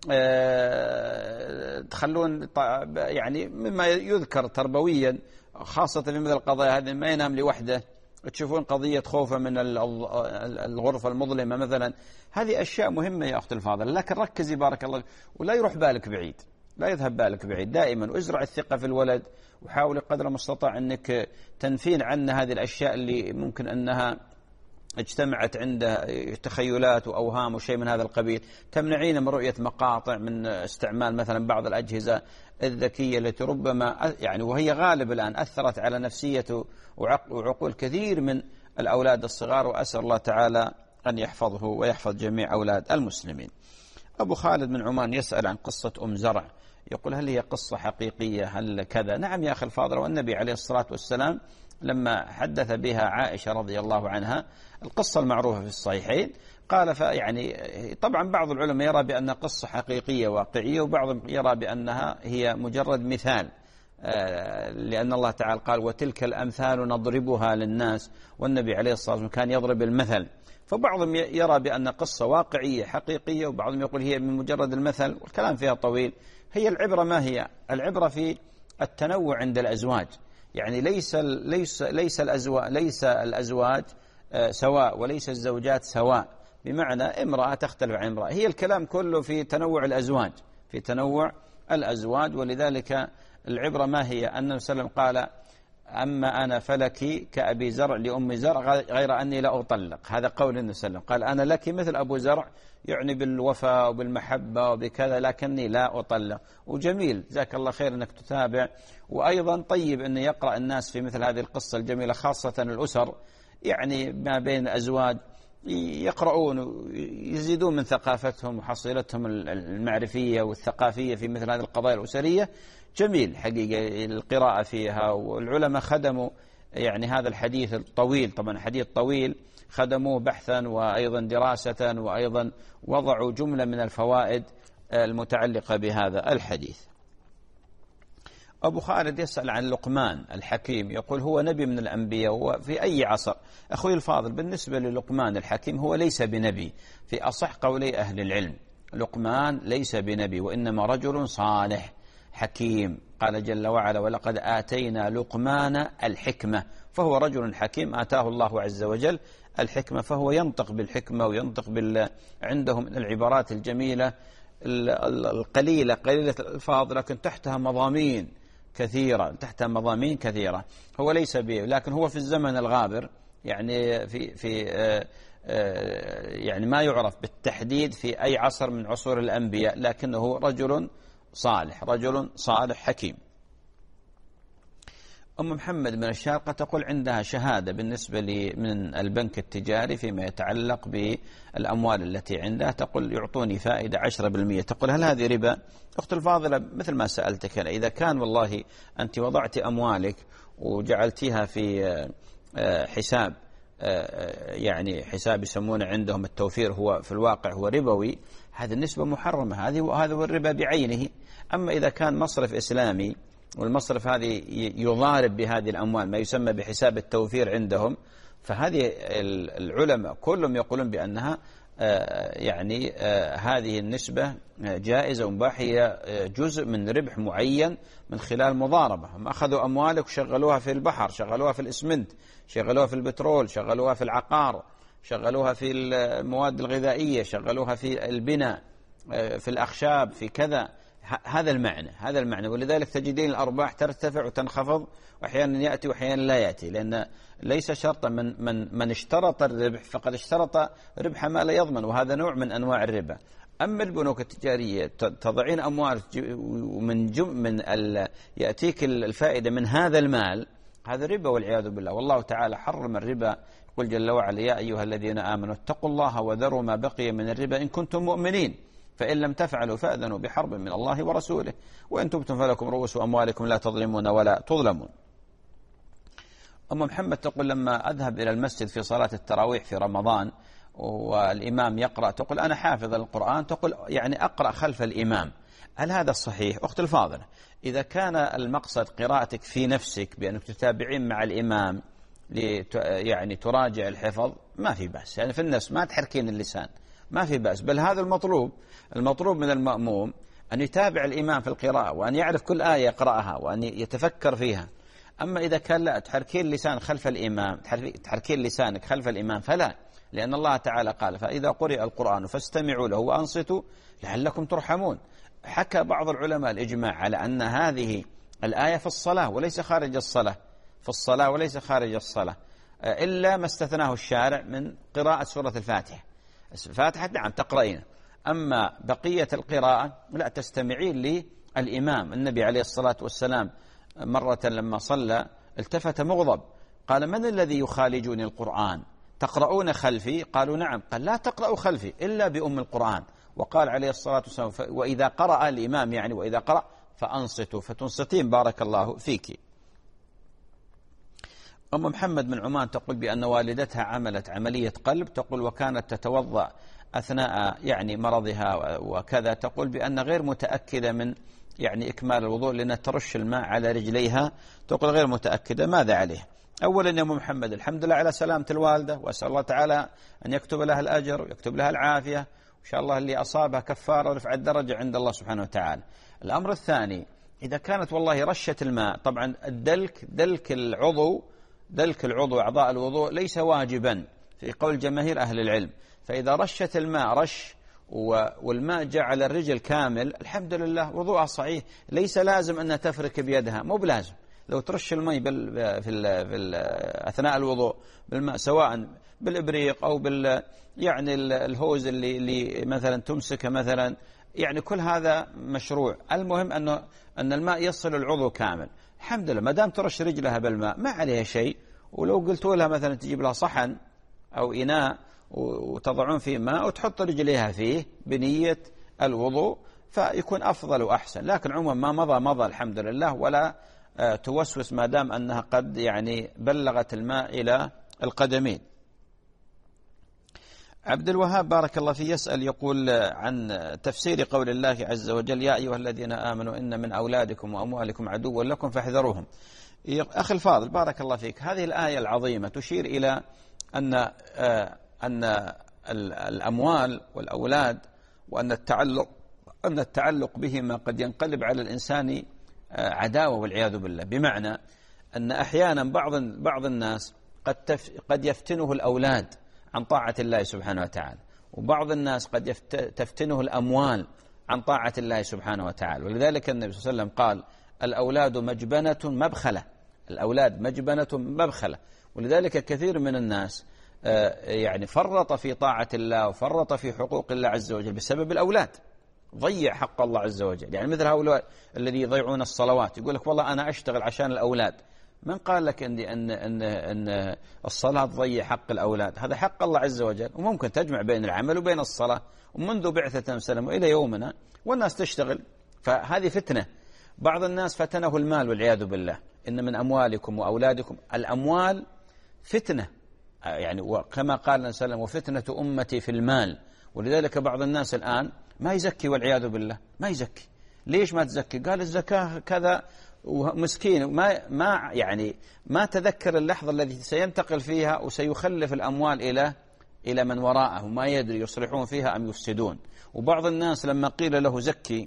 Speaker 2: تخلون يعني مما يذكر تربويا خاصة في مثل القضايا هذه، ما ينام لوحده. تشوفون قضية خوفه من الغرفة المظلمة مثلا، هذه أشياء مهمة يا أخت الفاضل. لكن ركزي بارك الله، ولا يروح بالك بعيد، لا يذهب بالك بعيد دائما، وازرع الثقة في الولد، وحاول قدر المستطاع أنك تنفين عنه هذه الأشياء اللي ممكن أنها اجتمعت عنده تخيلات وأوهام وشيء من هذا القبيل. تمنعين من رؤية مقاطع، من استعمال مثلا بعض الأجهزة الذكية التي ربما يعني وهي غالب الآن أثرت على نفسية وعقول كثير من الأولاد الصغار. وأسأل الله تعالى أن يحفظه ويحفظ جميع أولاد المسلمين. أبو خالد من عمان يسأل عن قصة أم زرع، يقول هل هي قصة حقيقية هل كذا؟ نعم يا أخي الفاضل، والنبي عليه الصلاة والسلام لما حدث بها عائشة رضي الله عنها القصة المعروفة في الصحيحين، قال يعني طبعا بعض العلماء يرى بأن قصة حقيقية واقعية، وبعضهم يرى بأنها هي مجرد مثال، لأن الله تعالى قال وتلك الأمثال نضربها للناس، والنبي عليه الصلاة والسلام كان يضرب المثل. فبعضهم يرى بأن قصة واقعية حقيقية، وبعضهم يقول هي من مجرد المثل، والكلام فيها طويل. هي العبرة ما هي؟ العبرة في التنوع عند الأزواج، يعني ليس الأزواج سواء، وليس الزوجات سواء، بمعنى امرأة تختلف عن امرأة. هي الكلام كله في تنوع الأزواج، ولذلك العبرة ما هي؟ أن النبي صلى الله عليه وسلم قال أما أنا فلك كأبي زرع لأم زرع غير أني لا أطلق. هذا قول النبي صلى الله عليه وسلم، قال أنا لك مثل أبو زرع، يعني بالوفاء وبالمحبة وبكذا، لكني لا أطلق. وجميل جزاك الله خير أنك تتابع، وأيضا طيب أن يقرأ الناس في مثل هذه القصة الجميلة، خاصة الأسر يعني ما بين الأزواج، يقرؤون ويزيدون من ثقافتهم وحصيلتهم المعرفية والثقافية في مثل هذه القضايا الأسرية. جميل حقيقة القراءة فيها، والعلماء خدموا يعني هذا الحديث الطويل، طبعا حديث طويل، خدموه بحثا وأيضا دراسة، وأيضا وضعوا جملة من الفوائد المتعلقة بهذا الحديث. أبو خالد يسأل عن لقمان الحكيم، يقول هو نبي من الأنبياء وفي أي عصر؟ أخوي الفاضل، بالنسبة للقمان الحكيم هو ليس بنبي في أصح قولي أهل العلم. لقمان ليس بنبي، وإنما رجل صالح حكيم. قال جل وعلا ولقد آتينا لقمان الحكمة، فهو رجل حكيم آتاه الله عز وجل الحكمة، فهو ينطق بالحكمة وينطق عندهم من العبارات الجميلة القليلة قليلة الألفاظ، لكن تحتها مضامين كثيرة. هو ليس به، لكن هو في الزمن الغابر، يعني يعني ما يعرف بالتحديد في أي عصر من عصور الأنبياء، لكنه رجل صالح حكيم. أم محمد من الشارقة تقول عندها شهادة بالنسبة من البنك التجاري فيما يتعلق بالأموال التي عندها، تقول يعطوني فائدة 10%. تقول هل هذه ربا؟ أخت الفاضلة، مثل ما سألتك أنا، إذا كان والله أنت وضعت أموالك وجعلتيها في حساب، يعني حساب يسمونه عندهم التوفير، هو في الواقع هو ربوي، هذه النسبة محرمة، هذا هو الربا بعينه. أما إذا كان مصرف إسلامي والمصرف هذه يضارب بهذه الأموال ما يسمى بحساب التوفير عندهم، فهذه العلماء كلهم يقولون بأنها يعني هذه النسبة جائزة ومباحة، هي جزء من ربح معين من خلال مضاربة. هم أخذوا أموالك وشغلوها في البحر، شغلوها في الإسمنت، شغلوها في البترول، شغلوها في العقار، شغلوها في المواد الغذائية، شغلوها في البناء، في الأخشاب، في كذا. هذا المعنى. ولذلك تجدين الأرباح ترتفع وتنخفض، وأحيانا يأتي وأحيانا لا يأتي، لأن ليس شرطا من اشترط الربح فقد اشترط ربح ما لا يضمن، وهذا نوع من أنواع الربا. أما البنوك التجارية تضعين أموال من يأتيك الفائدة من هذا المال، هذا ربا والعياذ بالله. والله تعالى حرم الربا، يقول جل وعلا يا أيها الذين آمنوا اتقوا الله وذروا ما بقي من الربا إن كنتم مؤمنين، فإن لم تفعلوا فأذنوا بحرب من الله ورسوله، وإن تبتم فلكم رؤوس أموالكم لا تظلمون ولا تظلمون. أم محمد تقول لما أذهب إلى المسجد في صلاة التراويح في رمضان والإمام يقرأ، تقول أنا حافظ القرآن، تقول يعني أقرأ خلف الإمام، هل هذا الصحيح؟ أخت الفاضلة، إذا كان المقصد قراءتك في نفسك بأنك تتابعين مع الإمام يعني تراجع الحفظ، ما في بأس، يعني في النفس ما تحركين اللسان، ما في بأس، بل هذا المطلوب من المأموم أن يتابع الإمام في القراءة، وأن يعرف كل آية يقرأها وأن يتفكر فيها. أما إذا كان لا تحركين لسانك خلف الإمام فلا، لأن الله تعالى قال فإذا قرئ القرآن فاستمعوا له وأنصتوا لعلكم ترحمون. حكى بعض العلماء الإجماع على أن هذه الآية في الصلاة وليس خارج الصلاة، إلا ما استثناه الشارع من قراءة سورة الفاتحة نعم تقرأين، أما بقية القراءة لا، تستمعين للإمام. النبي عليه الصلاة والسلام مرة لما صلى التفت مغضب، قال من الذي يخالجني القرآن؟ تقرؤون خلفي؟ قالوا نعم. قال لا تقرأوا خلفي إلا بأم القرآن. وقال عليه الصلاة والسلام وإذا قرأ الإمام يعني وإذا قرأ فأنصتوا، فتنصتين بارك الله فيك. أم محمد من عمان تقول بأن والدتها عملت عملية قلب، تقول وكانت تتوضأ أثناء يعني مرضها وكذا، تقول بأن غير متأكدة من يعني إكمال الوضوء لأن ترش الماء على رجليها، تقول غير متأكدة، ماذا عليه؟ أولا يا أم محمد الحمد لله على سلامة الوالدة، وأسأل الله تعالى أن يكتب لها الأجر ويكتب لها العافية، وإن شاء الله اللي أصابها كفارة ورفع الدرجة عند الله سبحانه وتعالى. الأمر الثاني، إذا كانت والله رشة الماء، طبعا دلك العضو أعضاء الوضوء ليس واجبا في قول جماهير أهل العلم، فإذا رشت الماء رش والماء جاء على الرجل كامل الحمد لله وضوءها صحيح، ليس لازم أنها تفرك بيدها، مو بلازم، لو ترش المي أثناء الوضوء بالماء، سواء بالإبريق أو يعني الهوز اللي مثلا تمسكه مثلا، يعني كل هذا مشروع. المهم أن الماء يصل العضو كامل. الحمد لله ما دام ترش رجلها بالماء ما عليها شيء. ولو قلت لها مثلا تجيب لها صحن أو إناء وتضعون فيه ماء وتحط رجليها فيه بنية الوضوء فيكون أفضل وأحسن. لكن عموما ما مضى الحمد لله، ولا توسوس ما دام أنها قد يعني بلغت الماء إلى القدمين. عبد الوهاب بارك الله فيه يسأل، يقول عن تفسير قول الله عز وجل: يا أيها الذين آمنوا إن من أولادكم وأموالكم عدوا لكم فاحذروهم. أخي الفاضل بارك الله فيك، هذه الآية العظيمة تشير إلى أن الأموال والأولاد وأن التعلق بهما قد ينقلب على الإنسان عداوة والعياذ بالله. بمعنى أن أحيانا بعض الناس قد يفتنه الأولاد عن طاعة الله سبحانه وتعالى، وبعض الناس قد تفتنه الأموال عن طاعة الله سبحانه وتعالى. ولذلك النبي صلى الله عليه وسلم قال: الأولاد مجبنة مبخلة. الأولاد مجبنة مبخلة. ولذلك كثير من الناس يعني فرط في طاعة الله وفرط في حقوق الله عز وجل بسبب الأولاد، ضيع حق الله عز وجل. يعني مثل هؤلاء الذي يضيعون الصلوات، يقول لك والله أنا أشتغل عشان الأولاد. من قال لك أن الصلاة تضيع حق الأولاد؟ هذا حق الله عز وجل، وممكن تجمع بين العمل وبين الصلاة. ومنذ بعثة وسلم وإلى يومنا والناس تشتغل، فهذه فتنة. بعض الناس فتنه المال والعياذ بالله. إن من أموالكم وأولادكم، الأموال فتنة، يعني وكما قال النبي صلى الله عليه وسلم: وفتنة أمتي في المال. ولذلك بعض الناس الآن ما يزكي والعياذ بالله، ما يزكي. ليش ما تزكي؟ قال الزكاة كذا، ومسكين ما تذكر اللحظة التي سينتقل فيها وسيخلف الأموال إلى من وراءه، ما يدري يصلحون فيها أم يفسدون. وبعض الناس لما قيل له زكي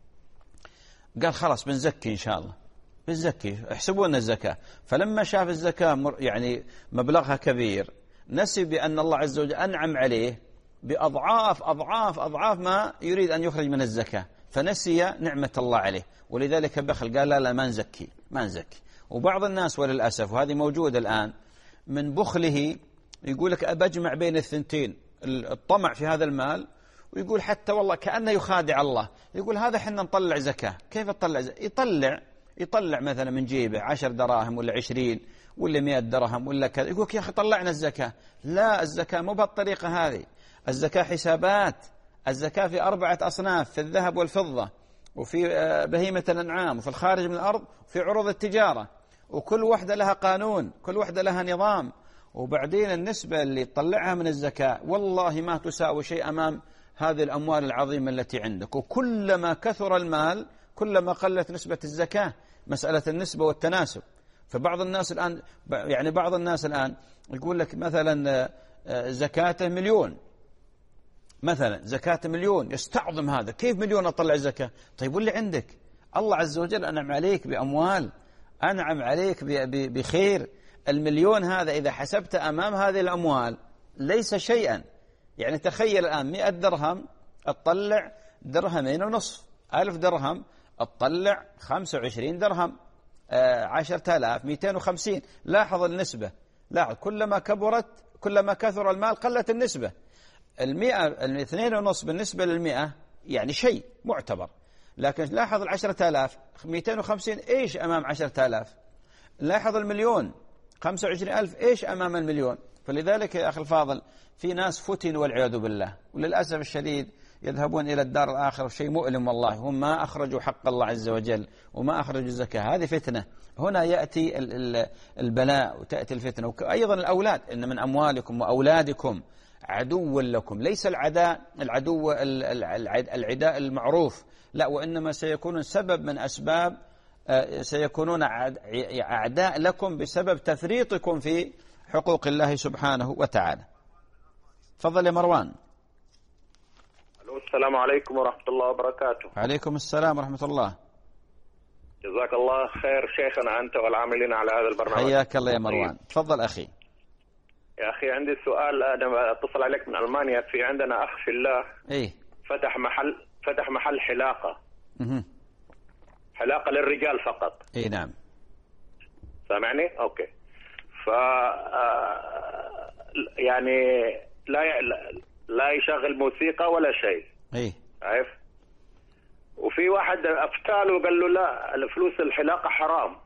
Speaker 2: قال خلاص بنزكي إن شاء الله، بنزكي، احسبونا الزكاة. فلما شاف الزكاة يعني مبلغها كبير، نسي بأن الله عز وجل أنعم عليه بأضعاف أضعاف أضعاف ما يريد أن يخرج من الزكاة، فنسي نعمة الله عليه، ولذلك بخل، قال لا ما نزكي. وبعض الناس وللأسف، وهذه موجودة الآن، من بخله يقول لك أبجمع بين الثنتين، الطمع في هذا المال، ويقول حتى والله كأنه يخادع الله، يقول هذا حنا نطلع زكاة. كيف تطلع زكاة؟ يطلع مثلا من جيبه 10 دراهم ولا 20 ولا 100 درهم ولا كذا، يقول يا أخي طلعنا الزكاة. لا، الزكاة مو بهالطريقة هذه. الزكاة حسابات. الزكاة في 4 أصناف: في الذهب والفضة، وفي بهيمة الأنعام، وفي الخارج من الأرض، وفي عروض التجارة، وكل واحدة لها قانون، كل واحدة لها نظام. وبعدين النسبة اللي تطلعها من الزكاة والله ما تساوي شيء أمام هذه الأموال العظيمة التي عندك. وكلما كثر المال كلما قلت نسبة الزكاة. مسألة النسبة والتناسب. فبعض الناس الآن بعض الناس الآن يقول لك مثلا زكاته 1,000,000 مثلا، زكاة 1,000,000، يستعظم هذا. كيف 1,000,000 أطلع زكاة؟ طيب واللي عندك؟ الله عز وجل أنعم عليك بأموال، أنعم عليك بخير. 1,000,000 هذا إذا حسبت أمام هذه الأموال ليس شيئا. يعني تخيل الآن 100 درهم تطلع 2.5 درهم، 1000 درهم تطلع 25 درهم، 10,000 250. لاحظ النسبة، لاحظ كلما كبرت كلما كثر المال قلت النسبة. 2.5 بالنسبة 100 يعني شيء معتبر، لكن لاحظ 10,000 250 إيش أمام 10,000؟ لاحظ 1,000,000 25,000 إيش أمام 1,000,000؟ فلذلك يا أخي الفاضل في ناس فتنوا والعياذ بالله، وللأسف الشديد يذهبون إلى الدار الآخرة، شيء مؤلم والله، هم ما أخرجوا حق الله عز وجل وما أخرجوا الزكاة. هذه فتنة. هنا يأتي البلاء وتأتي الفتنة. وأيضا الأولاد: إن من أموالكم وأولادكم عدو لكم. ليس العدو العداء المعروف، لا، وإنما سيكونون سبب من أسباب، سيكونون أعداء لكم بسبب تفريطكم في حقوق الله سبحانه وتعالى. تفضل يا مروان.
Speaker 14: السلام عليكم ورحمة الله وبركاته.
Speaker 2: عليكم السلام ورحمة الله.
Speaker 14: جزاك الله خير شيخنا أنت والعاملين على هذا البرنامج.
Speaker 2: حياك الله يا مروان. تفضل أخي.
Speaker 14: يا أخي عندي سؤال، أنا أتصل عليك من ألمانيا. في عندنا أخ في الله فتح محل حلاقة. حلاقة للرجال فقط.
Speaker 2: نعم.
Speaker 14: سامعني؟ اوكي. ف يعني لا يشغل موسيقى ولا شيء.
Speaker 2: ايه
Speaker 14: عارف؟ وفي واحد افتاله وقال له لا، الفلوس الحلاقه حرام.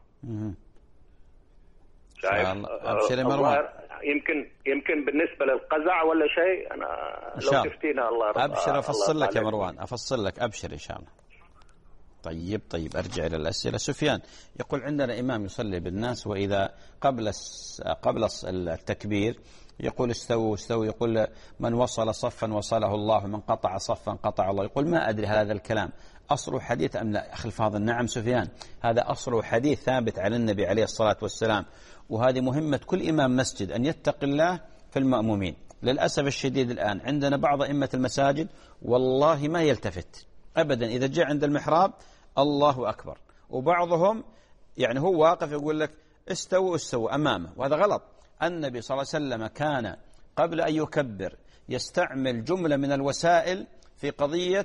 Speaker 14: شايف؟
Speaker 2: ابشر مروان.
Speaker 14: يمكن بالنسبه للقزع ولا شيء. انا لو تفتينا الله يرضى.
Speaker 2: ابشر افصل لك يا مروان، افصل لك، ابشر ان شاء الله. طيب ارجع الى الاسئله. سفيان يقول عندنا امام يصلي بالناس، واذا قبل التكبير يقول استووا استووا، يقول من وصل صفا وصله الله، ومن قطع صفا قطع الله. يقول ما ادري هذا الكلام أصله حديث أم لا. أخي الفاضل، نعم سفيان، هذا أصله حديث ثابت عن النبي عليه الصلاة والسلام، وهذه مهمة كل إمام مسجد أن يتقي الله في المأمومين. للأسف الشديد الآن عندنا بعض أئمة المساجد والله ما يلتفت أبدا إذا جاء عند المحراب الله أكبر، وبعضهم يعني هو واقف يقول لك استووا استووا أمامه، وهذا غلط. النبي صلى الله عليه وسلم كان قبل أن يكبر يستعمل جملة من الوسائل في قضية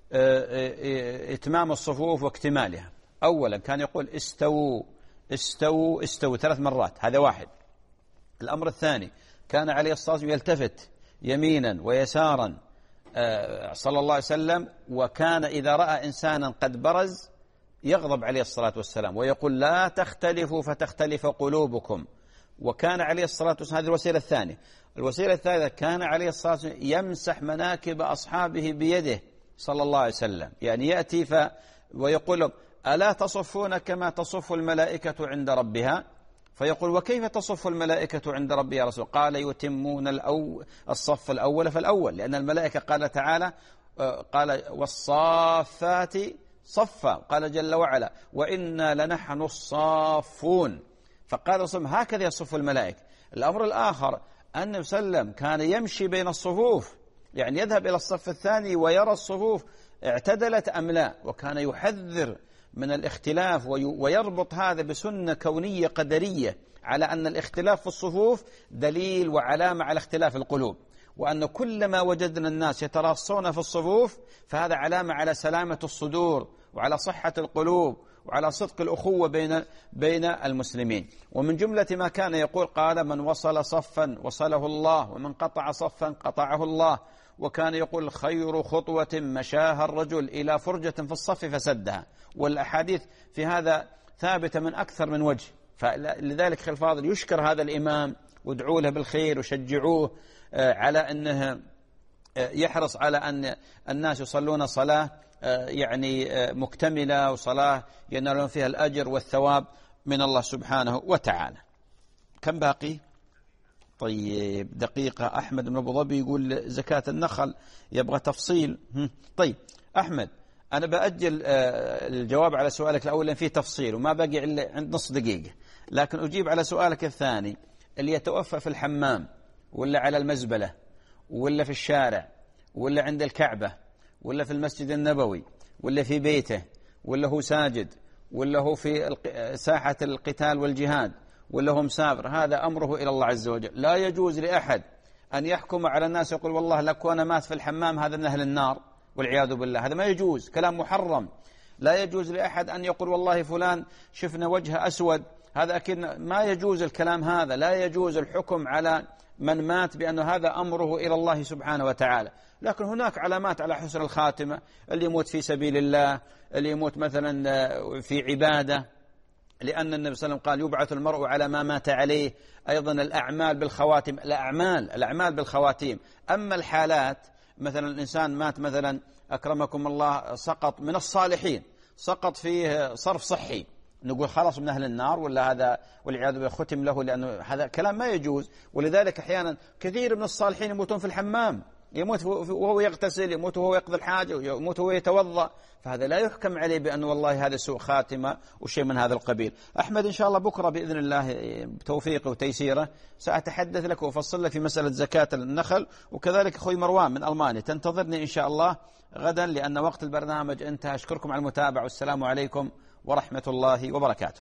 Speaker 2: إتمام الصفوف واكتمالها. أولا كان يقول استووا استووا استووا 3 مرات، هذا واحد. الأمر الثاني كان عليه الصلاة والسلام يلتفت يمينا ويسارا صلى الله عليه وسلم، وكان إذا رأى إنسانا قد برز يغضب عليه الصلاة والسلام ويقول لا تختلفوا فتختلف قلوبكم. وكان عليه الصلاة والسلام، هذه الوسيلة الثانية. الوسيلة الثالثة كان عليه الصلاة والسلام يمسح مناكب أصحابه بيده صلى الله عليه وسلم، يعني يأتي ويقول لهم ألا تصفون كما تصف الملائكة عند ربها؟ فيقول وكيف تصف الملائكة عند ربها يا رسول؟ قال يتمون الصف الأول فالأول، لأن الملائكة قال تعالى قال والصافات صفا، قال جل وعلا وإنا لنحن الصافون، فقال رسول هكذا يصف الملائكة. الأمر الآخر أن النبي صلى الله عليه وسلم كان يمشي بين الصفوف، يعني يذهب إلى الصف الثاني ويرى الصفوف اعتدلت أم لا، وكان يحذر من الاختلاف ويربط هذا بسنة كونية قدرية على أن الاختلاف في الصفوف دليل وعلامة على اختلاف القلوب، وأن كلما وجدنا الناس يتراصون في الصفوف فهذا علامة على سلامة الصدور وعلى صحة القلوب وعلى صدق الأخوة بين المسلمين. ومن جملة ما كان يقول قال من وصل صفا وصله الله، ومن قطع صفا قطعه الله. وكان يقول خير خطوة مشاها الرجل إلى فرجة في الصف فسدها. والأحاديث في هذا ثابتة من أكثر من وجه. فلذلك أخي الفاضل يشكر هذا الإمام وادعوا له بالخير وشجعوه على أنه يحرص على أن الناس يصلون صلاة يعني مكتملة، وصلاة ينالون فيها الأجر والثواب من الله سبحانه وتعالى. كم باقي؟ طيب دقيقة. أحمد من أبو ظبي يقول زكاة النخل يبغى تفصيل. طيب أحمد، أنا بأجل الجواب على سؤالك الأول لأن فيه تفصيل وما باقي إلا عند نص دقيقة، لكن أجيب على سؤالك الثاني اللي يتوفى في الحمام ولا على المزبلة ولا في الشارع ولا عند الكعبة ولا في المسجد النبوي ولا في بيته ولا هو ساجد ولا هو في ساحة القتال والجهاد ولا هو مسافر، هذا أمره إلى الله عز وجل. لا يجوز لأحد أن يحكم على الناس يقول والله لك وأنا مات في الحمام هذا من أهل النار والعياذ بالله، هذا ما يجوز، كلام محرم. لا يجوز لأحد أن يقول والله فلان شفنا وجهه أسود، هذا أكيد ما يجوز الكلام هذا. لا يجوز الحكم على من مات بأن هذا أمره إلى الله سبحانه وتعالى. لكن هناك علامات على حسن الخاتمة، اللي يموت في سبيل الله، اللي يموت مثلا في عبادة، لأن النبي صلى الله عليه وسلم قال يبعث المرء على ما مات عليه. أيضا الأعمال بالخواتم، الأعمال بالخواتيم. أما الحالات مثلا الإنسان مات مثلا أكرمكم الله سقط من الصالحين، سقط فيه صرف صحي، نقول خلاص من أهل النار ولا هذا والعياذ بالله ختم له، لأنه هذا كلام ما يجوز. ولذلك أحيانا كثير من الصالحين يموتون في الحمام، يموت وهو يغتسل، يموت وهو يقضي الحاجة، يموت وهو يتوضأ، فهذا لا يحكم عليه بأنه والله هذا سوء خاتمة وشيء من هذا القبيل. أحمد إن شاء الله بكرة بإذن الله بتوفيقه وتيسيره سأتحدث لك وأفصل لك في مسألة زكاة النخل، وكذلك أخوي مروان من ألمانيا تنتظرني إن شاء الله غدا لأن وقت البرنامج انتهى. أشكركم على المتابعة والسلام عليكم ورحمة الله وبركاته.